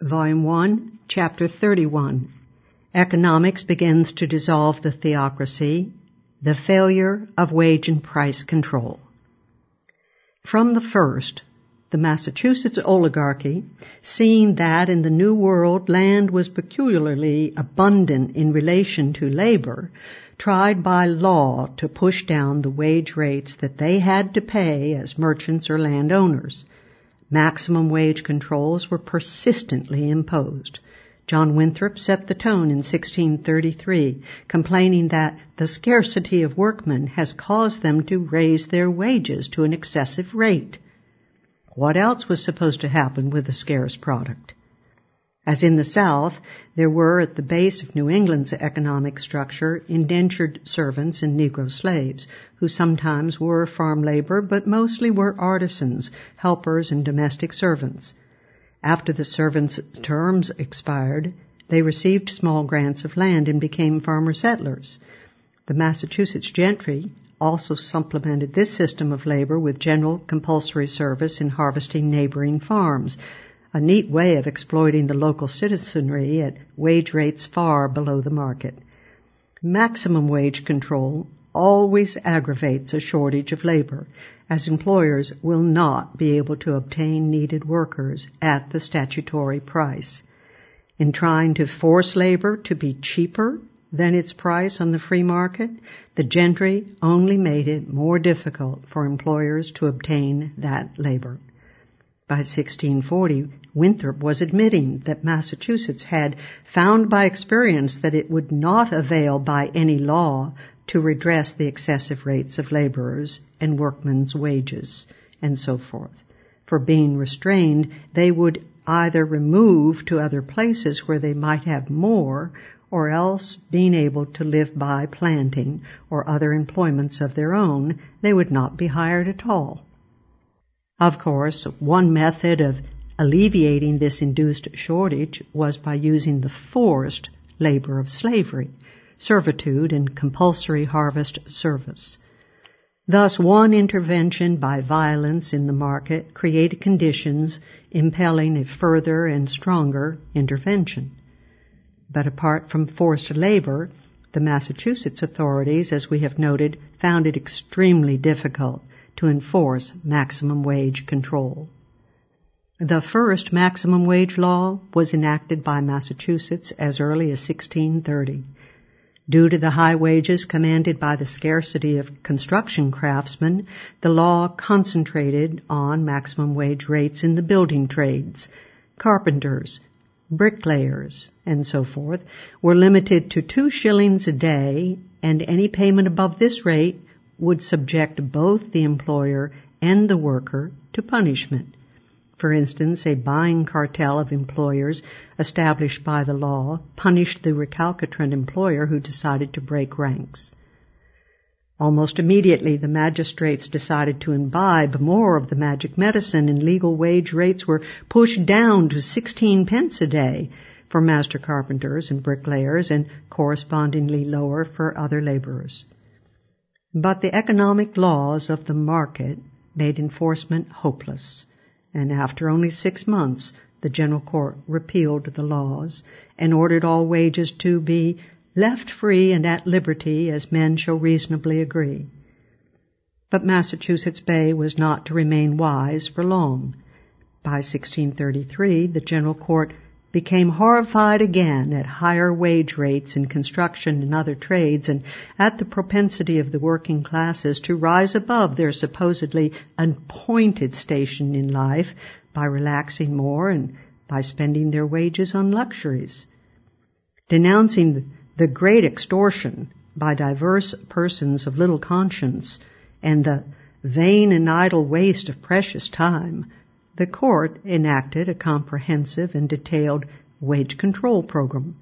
Volume 1, Chapter 31. Economics begins to dissolve the theocracy, the failure of wage and price control. From the first, the Massachusetts oligarchy, seeing that in the New World land was peculiarly abundant in relation to labor, tried by law to push down the wage rates that they had to pay as merchants or landowners. Maximum wage controls were persistently imposed. John Winthrop set the tone in 1633, complaining that the scarcity of workmen has caused them to raise their wages to an excessive rate. What else was supposed to happen with a scarce product? As in the South, there were at the base of New England's economic structure indentured servants and Negro slaves, who sometimes were farm labor but mostly were artisans, helpers, and domestic servants. After the servants' terms expired, they received small grants of land and became farmer settlers. The Massachusetts gentry also supplemented this system of labor with general compulsory service in harvesting neighboring farms, a neat way of exploiting the local citizenry at wage rates far below the market. Maximum wage control always aggravates a shortage of labor, as employers will not be able to obtain needed workers at the statutory price. In trying to force labor to be cheaper than its price on the free market, the gentry only made it more difficult for employers to obtain that labor. By 1640, Winthrop was admitting that Massachusetts had found by experience that it would not avail by any law to redress the excessive rates of laborers and workmen's wages, and so forth. For being restrained, they would either remove to other places where they might have more, or else, being able to live by planting or other employments of their own, they would not be hired at all. Of course, one method of alleviating this induced shortage was by using the forced labor of slavery, servitude, and compulsory harvest service. Thus, one intervention by violence in the market created conditions impelling a further and stronger intervention. But apart from forced labor, the Massachusetts authorities, as we have noted, found it extremely difficult to enforce maximum wage control. The first maximum wage law was enacted by Massachusetts as early as 1630. Due to the high wages commanded by the scarcity of construction craftsmen, the law concentrated on maximum wage rates in the building trades. Carpenters, bricklayers, and so forth were limited to 2 shillings a day, and any payment above this rate would subject both the employer and the worker to punishment. For instance, a buying cartel of employers established by the law punished the recalcitrant employer who decided to break ranks. Almost immediately, the magistrates decided to imbibe more of the magic medicine, and legal wage rates were pushed down to 16 pence a day for master carpenters and bricklayers, and correspondingly lower for other laborers. But the economic laws of the market made enforcement hopeless, and after only 6 months, the General Court repealed the laws and ordered all wages to be left free and at liberty as men shall reasonably agree. But Massachusetts Bay was not to remain wise for long. By 1633, the General Court became horrified again at higher wage rates in construction and other trades, and at the propensity of the working classes to rise above their supposedly appointed station in life by relaxing more and by spending their wages on luxuries. Denouncing the great extortion by diverse persons of little conscience and the vain and idle waste of precious time, the court enacted a comprehensive and detailed wage control program.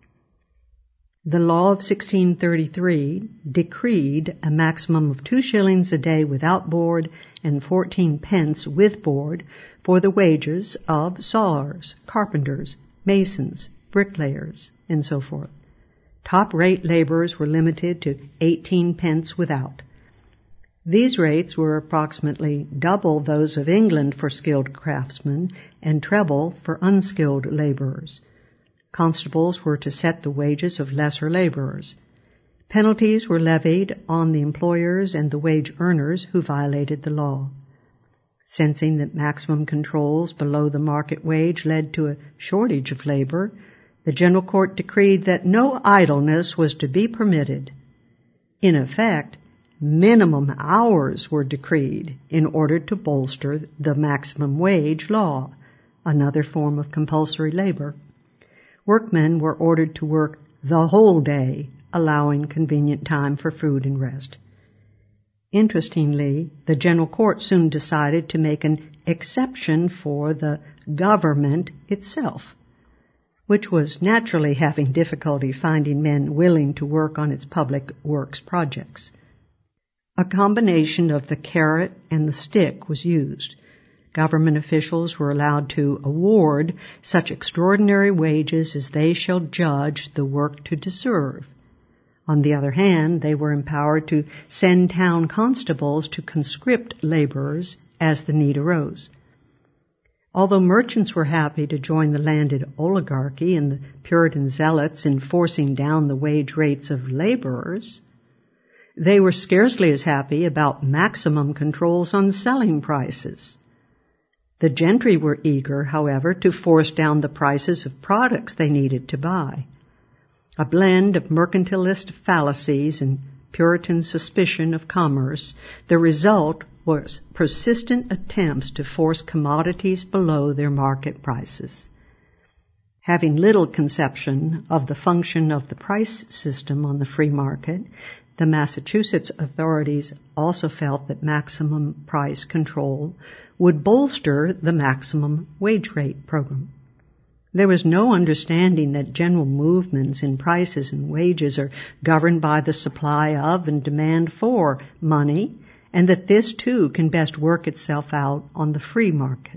The law of 1633 decreed a maximum of 2 shillings a day without board and 14 pence with board for the wages of sawyers, carpenters, masons, bricklayers, and so forth. Top-rate laborers were limited to 18 pence without. These rates were approximately double those of England for skilled craftsmen and treble for unskilled laborers. Constables were to set the wages of lesser laborers. Penalties were levied on the employers and the wage earners who violated the law. Sensing that maximum controls below the market wage led to a shortage of labor, the General Court decreed that no idleness was to be permitted. In effect, minimum hours were decreed in order to bolster the maximum wage law, another form of compulsory labor. Workmen were ordered to work the whole day, allowing convenient time for food and rest. Interestingly, the General Court soon decided to make an exception for the government itself, which was naturally having difficulty finding men willing to work on its public works projects. A combination of the carrot and the stick was used. Government officials were allowed to award such extraordinary wages as they shall judge the work to deserve. On the other hand, they were empowered to send town constables to conscript laborers as the need arose. Although merchants were happy to join the landed oligarchy and the Puritan zealots in forcing down the wage rates of laborers, they were scarcely as happy about maximum controls on selling prices. The gentry were eager, however, to force down the prices of products they needed to buy. A blend of mercantilist fallacies and Puritan suspicion of commerce, the result was persistent attempts to force commodities below their market prices. Having little conception of the function of the price system on the free market, the Massachusetts authorities also felt that maximum price control would bolster the maximum wage rate program. There was no understanding that general movements in prices and wages are governed by the supply of and demand for money, and that this too can best work itself out on the free market.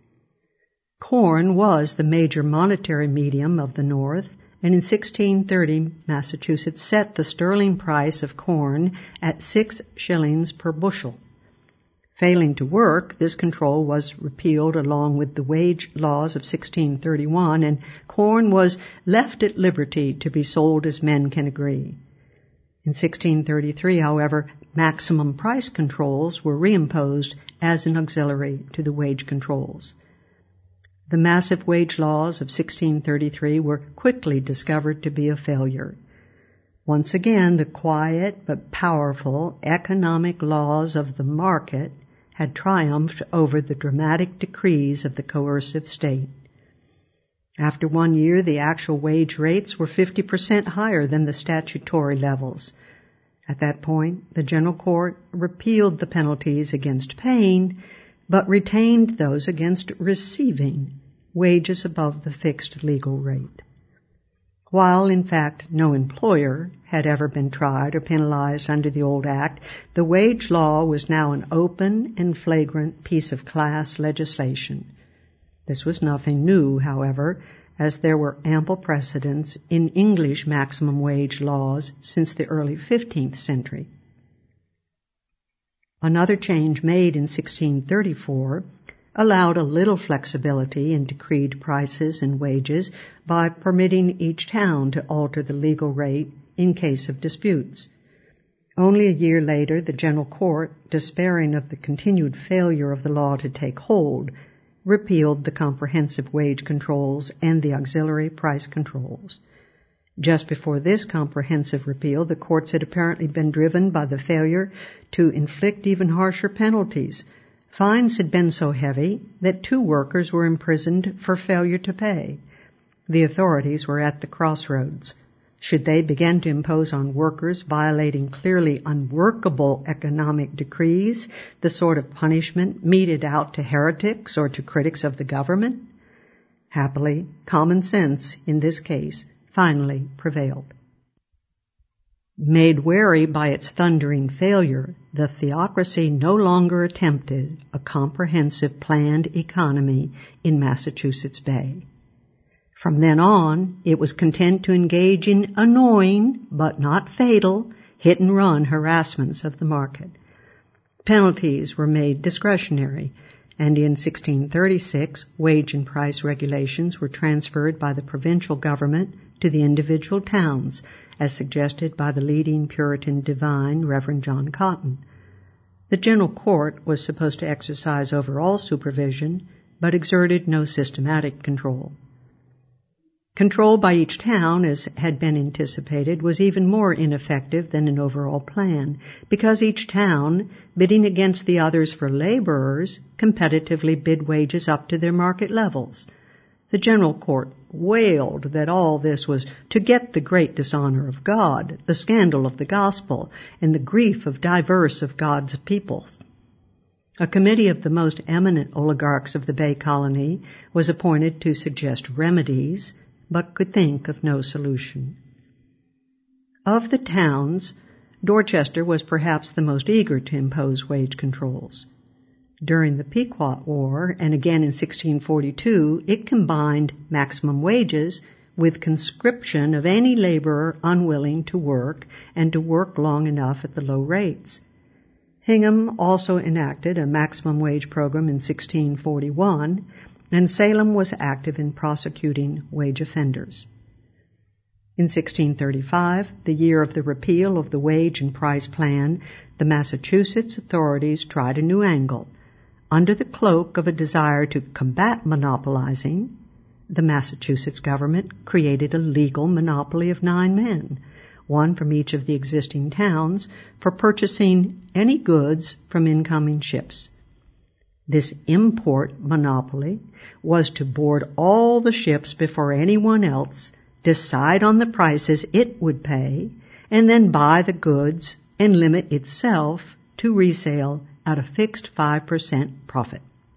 Corn was the major monetary medium of the North, and in 1630 Massachusetts set the sterling price of corn at 6 shillings per bushel. Failing to work, this control was repealed along with the wage laws of 1631, and corn was left at liberty to be sold as men can agree. In 1633, however, maximum price controls were reimposed as an auxiliary to the wage controls. The massive wage laws of 1633 were quickly discovered to be a failure. Once again, the quiet but powerful economic laws of the market had triumphed over the dramatic decrees of the coercive state. After 1 year, the actual wage rates were 50% higher than the statutory levels. At that point, the General Court repealed the penalties against paying, but retained those against receiving wages above the fixed legal rate. While, in fact, no employer had ever been tried or penalized under the old act, the wage law was now an open and flagrant piece of class legislation. This was nothing new, however, as there were ample precedents in English maximum wage laws since the early 15th century. Another change made in 1634 allowed a little flexibility in decreed prices and wages by permitting each town to alter the legal rate in case of disputes. Only a year later, the General Court, despairing of the continued failure of the law to take hold, repealed the comprehensive wage controls and the auxiliary price controls. Just before this comprehensive repeal, the courts had apparently been driven by the failure to inflict even harsher penalties. Fines had been so heavy that 2 workers were imprisoned for failure to pay. The authorities were at the crossroads. Should they begin to impose on workers violating clearly unworkable economic decrees the sort of punishment meted out to heretics or to critics of the government? Happily, common sense in this case finally prevailed. Made wary by its thundering failure, the theocracy no longer attempted a comprehensive planned economy in Massachusetts Bay. From then on, it was content to engage in annoying, but not fatal, hit-and-run harassments of the market. Penalties were made discretionary, and in 1636, wage and price regulations were transferred by the provincial government to the individual towns, as suggested by the leading Puritan divine, Reverend John Cotton. The General Court was supposed to exercise overall supervision, but exerted no systematic control. Control by each town, as had been anticipated, was even more ineffective than an overall plan, because each town, bidding against the others for laborers, competitively bid wages up to their market levels. The General Court wailed that all this was to get the great dishonor of God, the scandal of the gospel, and the grief of diverse of God's people. A committee of the most eminent oligarchs of the Bay Colony was appointed to suggest remedies, but could think of no solution. Of the towns, Dorchester was perhaps the most eager to impose wage controls. During the Pequot War, and again in 1642, it combined maximum wages with conscription of any laborer unwilling to work and to work long enough at the low rates. Hingham also enacted a maximum wage program in 1641, and Salem was active in prosecuting wage offenders. In 1635, the year of the repeal of the wage and price plan, the Massachusetts authorities tried a new angle. Under the cloak of a desire to combat monopolizing, the Massachusetts government created a legal monopoly of 9 men, one from each of the existing towns, for purchasing any goods from incoming ships. This import monopoly was to board all the ships before anyone else, decide on the prices it would pay, and then buy the goods and limit itself to resale at a fixed 5% profit.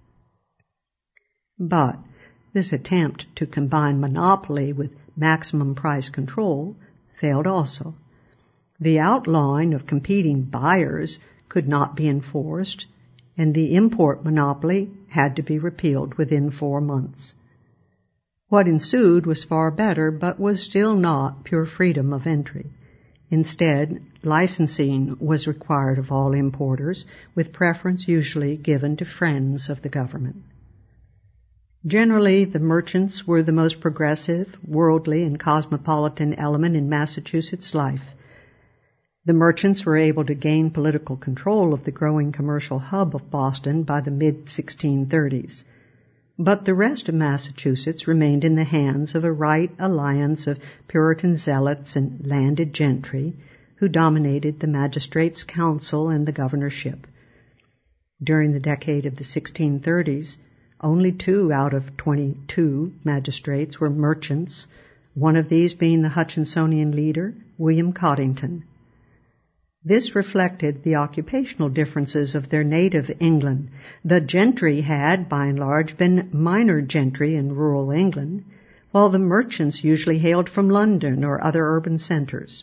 But this attempt to combine monopoly with maximum price control failed also. The outlawing of competing buyers could not be enforced, and the import monopoly had to be repealed within 4 months. What ensued was far better, but was still not pure freedom of entry. Instead, licensing was required of all importers, with preference usually given to friends of the government. Generally, the merchants were the most progressive, worldly, and cosmopolitan element in Massachusetts life. The merchants were able to gain political control of the growing commercial hub of Boston by the mid-1630s. But the rest of Massachusetts remained in the hands of a right alliance of Puritan zealots and landed gentry who dominated the magistrates' council and the governorship. During the decade of the 1630s, only 2 out of 22 magistrates were merchants, one of these being the Hutchinsonian leader, William Coddington. This reflected the occupational differences of their native England. The gentry had, by and large, been minor gentry in rural England, while the merchants usually hailed from London or other urban centers.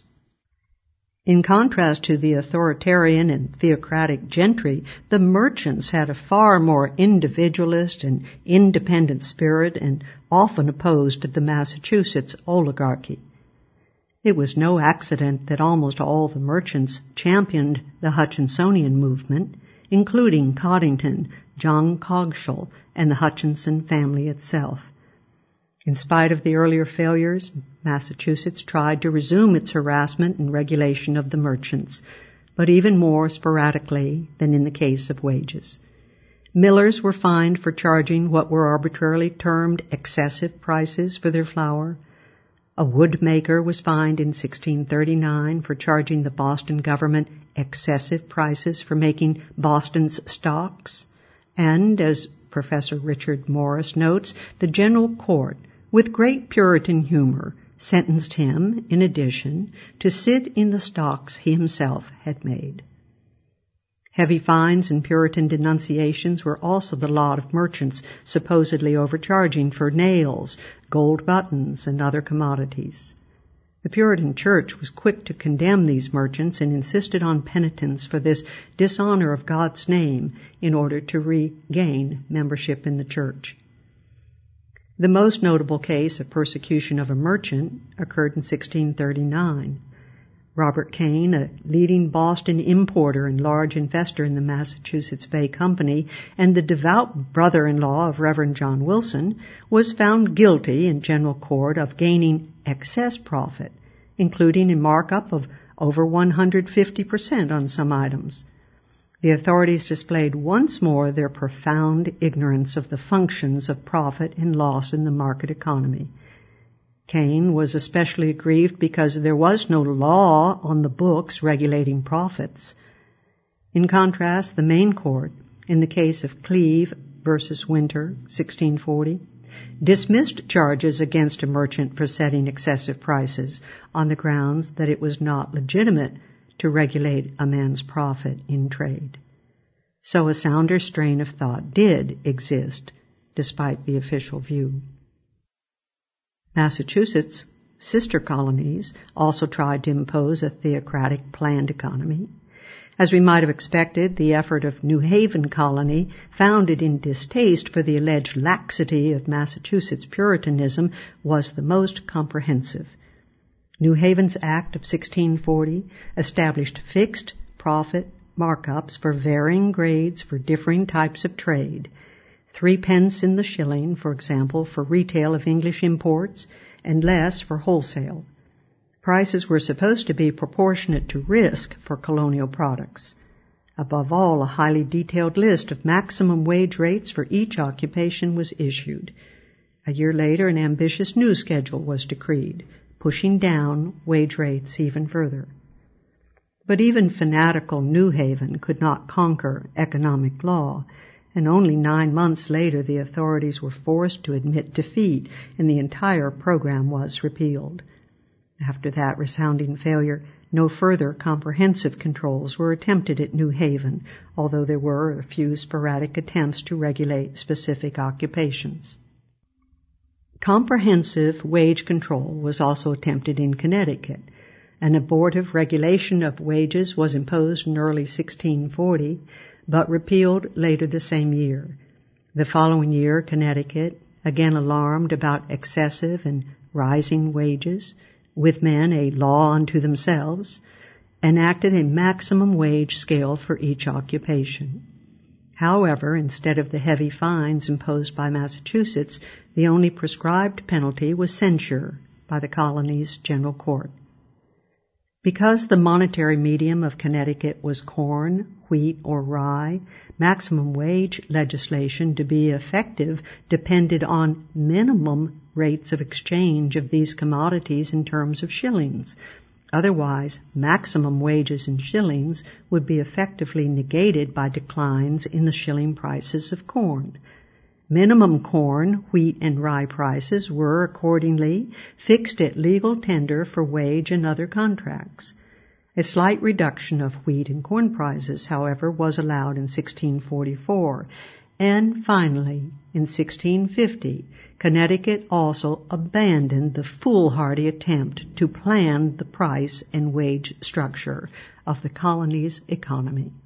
In contrast to the authoritarian and theocratic gentry, the merchants had a far more individualist and independent spirit and often opposed the Massachusetts oligarchy. It was no accident that almost all the merchants championed the Hutchinsonian movement, including Coddington, John Coggeshall, and the Hutchinson family itself. In spite of the earlier failures, Massachusetts tried to resume its harassment and regulation of the merchants, but even more sporadically than in the case of wages. Millers were fined for charging what were arbitrarily termed excessive prices for their flour. A woodmaker was fined in 1639 for charging the Boston government excessive prices for making Boston's stocks. And, as Professor Richard Morris notes, the General Court, with great Puritan humor, sentenced him, in addition, to sit in the stocks he himself had made. Heavy fines and Puritan denunciations were also the lot of merchants supposedly overcharging for nails, gold buttons, and other commodities. The Puritan Church was quick to condemn these merchants and insisted on penitence for this dishonor of God's name in order to regain membership in the church. The most notable case of persecution of a merchant occurred in 1639. Robert Kane, a leading Boston importer and large investor in the Massachusetts Bay Company and the devout brother-in-law of Reverend John Wilson, was found guilty in general court of gaining excess profit, including a markup of over 150% on some items. The authorities displayed once more their profound ignorance of the functions of profit and loss in the market economy. Kane was especially aggrieved because there was no law on the books regulating profits. In contrast, the main court, in the case of Cleave versus Winter, 1640, dismissed charges against a merchant for setting excessive prices on the grounds that it was not legitimate to regulate a man's profit in trade. So a sounder strain of thought did exist, despite the official view. Massachusetts' sister colonies also tried to impose a theocratic planned economy. As we might have expected, the effort of New Haven colony, founded in distaste for the alleged laxity of Massachusetts Puritanism, was the most comprehensive. New Haven's Act of 1640 established fixed profit markups for varying grades for differing types of trade. 3 pence in the shilling, for example, for retail of English imports, and less for wholesale. Prices were supposed to be proportionate to risk for colonial products. Above all, a highly detailed list of maximum wage rates for each occupation was issued. A year later, an ambitious new schedule was decreed, pushing down wage rates even further. But even fanatical New Haven could not conquer economic law, and only 9 months later the authorities were forced to admit defeat, and the entire program was repealed. After that resounding failure, no further comprehensive controls were attempted at New Haven, although there were a few sporadic attempts to regulate specific occupations. Comprehensive wage control was also attempted in Connecticut. An abortive regulation of wages was imposed in early 1640, but repealed later the same year. The following year, Connecticut, again alarmed about excessive and rising wages, with men a law unto themselves, enacted a maximum wage scale for each occupation. However, instead of the heavy fines imposed by Massachusetts, the only prescribed penalty was censure by the colony's general court. Because the monetary medium of Connecticut was corn, wheat, or rye, maximum wage legislation to be effective depended on minimum rates of exchange of these commodities in terms of shillings. Otherwise, maximum wages in shillings would be effectively negated by declines in the shilling prices of corn. Minimum corn, wheat, and rye prices were, accordingly, fixed at legal tender for wage and other contracts. A slight reduction of wheat and corn prices, however, was allowed in 1644. And finally, in 1650, Connecticut also abandoned the foolhardy attempt to plan the price and wage structure of the colony's economy.